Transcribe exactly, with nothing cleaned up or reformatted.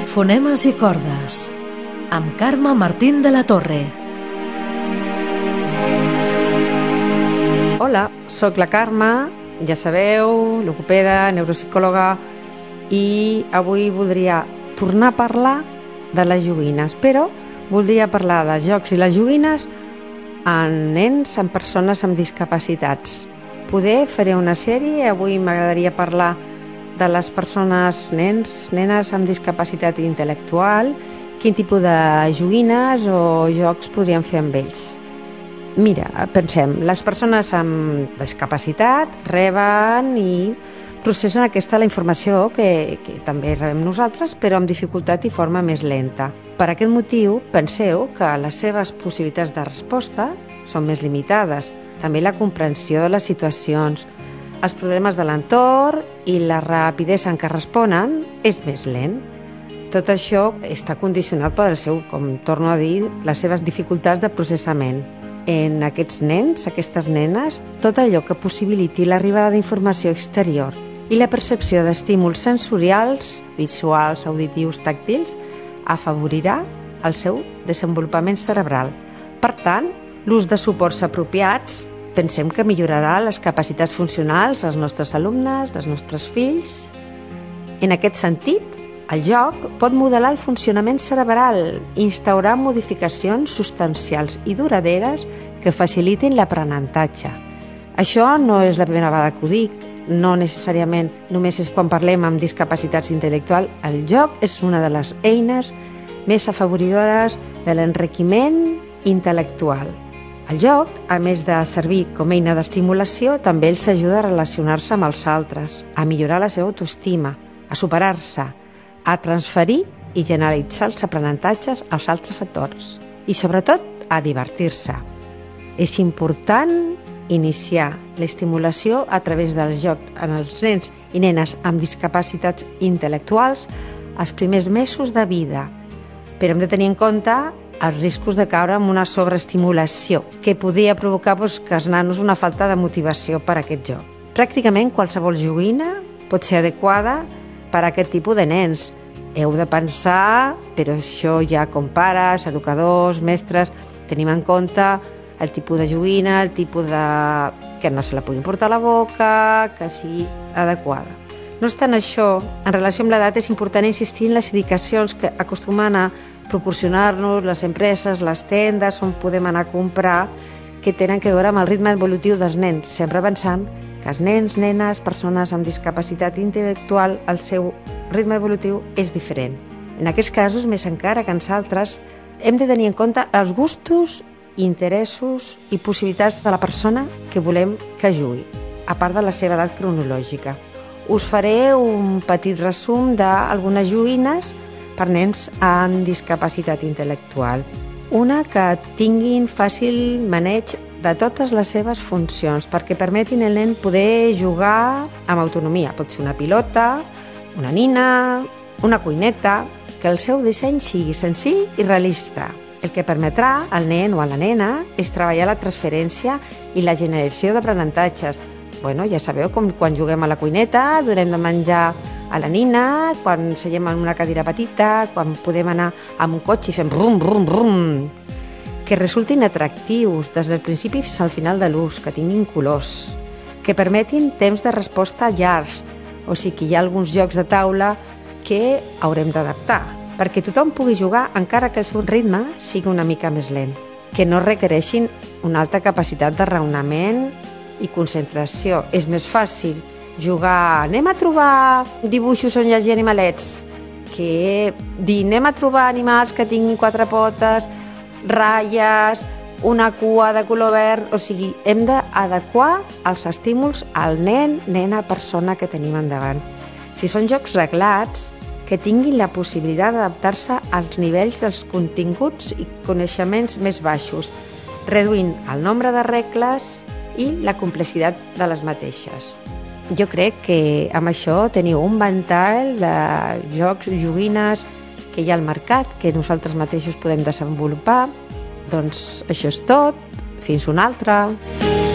Fonemes i cordes, amb Carme Martín de la Torre. Hola, sóc la Carme, ja sabeu, logopeda, neuropsicòloga, i avui voldria tornar a parlar de les joguines, però voldria parlar de jocs i les joguines en nens, en persones amb discapacitats. Poder faré una sèrie, avui m'agradaria parlar de les persones, nens, nenes amb discapacitat intel·lectual, quin tipus de joguines o jocs podríem fer amb ells. Mira, pensem, les persones amb discapacitat reben i processen aquesta la informació que, que també rebem nosaltres, però amb dificultat i forma més lenta. Per aquest motiu, penseu que les seves possibilitats de resposta són més limitades. També la comprensió de les situacions, els problemes de l'entorn i la rapidesa en què responen és més lent. Tot això està condicionat pel seu, com torno a dir, les seves dificultats de processament. En aquests nens, aquestes nenes, tot allò que possibiliti l'arribada d'informació exterior i la percepció d'estímuls sensorials, visuals, auditius, tàctils, afavorirà el seu desenvolupament cerebral. Per tant, l'ús de suports apropiats pensem que millorarà les capacitats funcionals dels nostres alumnes, dels nostres fills. En aquest sentit, el joc pot modelar el funcionament cerebral, instaurar modificacions substancials i duraderes que facilitin l'aprenentatge. Això no és la primera vegada que ho dic, no necessàriament només és quan parlem amb discapacitats intel·lectuals. El joc és una de les eines més afavoridores de l'enriquiment intel·lectual. El joc, a més de servir com a eina d'estimulació, també els ajuda a relacionar-se amb els altres, a millorar la seva autoestima, a superar-se, a transferir i generalitzar els aprenentatges als altres actors i, sobretot, a divertir-se. És important iniciar l'estimulació a través del joc en els nens i nenes amb discapacitats intel·lectuals els primers mesos de vida, però hem de tenir en compte els riscos de caure en una sobreestimulació que podria provocar doncs, que els nanos una falta de motivació per a aquest joc. Pràcticament qualsevol joguina pot ser adequada per a aquest tipus de nens. Heu de pensar, però això ja com pares, educadors, mestres, tenim en compte el tipus de joguina, el tipus de... que no se la puguin portar a la boca, que sigui adequada. No obstant això, en relació amb l'edat és important insistir en les indicacions que acostumen a proporcionar-nos les empreses, les tendes on podem anar a comprar, que tenen que veure amb el ritme evolutiu dels nens, sempre pensant que els nens, nenes, persones amb discapacitat intel·lectual, el seu ritme evolutiu és diferent. En aquests casos, més encara que en altres, hem de tenir en compte els gustos, interessos i possibilitats de la persona que volem que jugui, a part de la seva edat cronològica. Us faré un petit resum d'algunes joguines per nens amb discapacitat intel·lectual. Una que tinguin fàcil maneig de totes les seves funcions, perquè permetin al nen poder jugar amb autonomia. Pot ser una pilota, una nina, una cuineta, que el seu disseny sigui senzill i realista. El que permetrà al nen o a la nena és treballar la transferència i la generació d'aprenentatges. Bueno, ja sabeu com quan juguem a la cuineta, donem de menjar a la nina, quan seiem en una cadira petita, quan podem anar amb un cotxe i fem rum, rum, rum, que resultin atractius des del principi fins al final de l'ús, que tinguin colors, que permetin temps de resposta llargs, o sigui que hi ha alguns jocs de taula que haurem d'adaptar, perquè tothom pugui jugar encara que el seu ritme sigui una mica més lent, que no requereixin una alta capacitat de raonament i concentració. És més fàcil jugar, anem a trobar dibuixos on hi hagi animalets, que dir, anem a trobar animals que tinguin quatre potes, ratlles, una cua de color verd. O sigui, hem d'adequar els estímuls al nen, nena, persona que tenim endavant. Si són jocs reglats, que tinguin la possibilitat d'adaptar-se als nivells dels continguts i coneixements més baixos, reduint el nombre de regles i la complexitat de les mateixes. Jo crec que amb això teniu un ventall de jocs, joguines que hi ha al mercat, que nosaltres mateixos podem desenvolupar. Doncs això és tot. Fins una altra.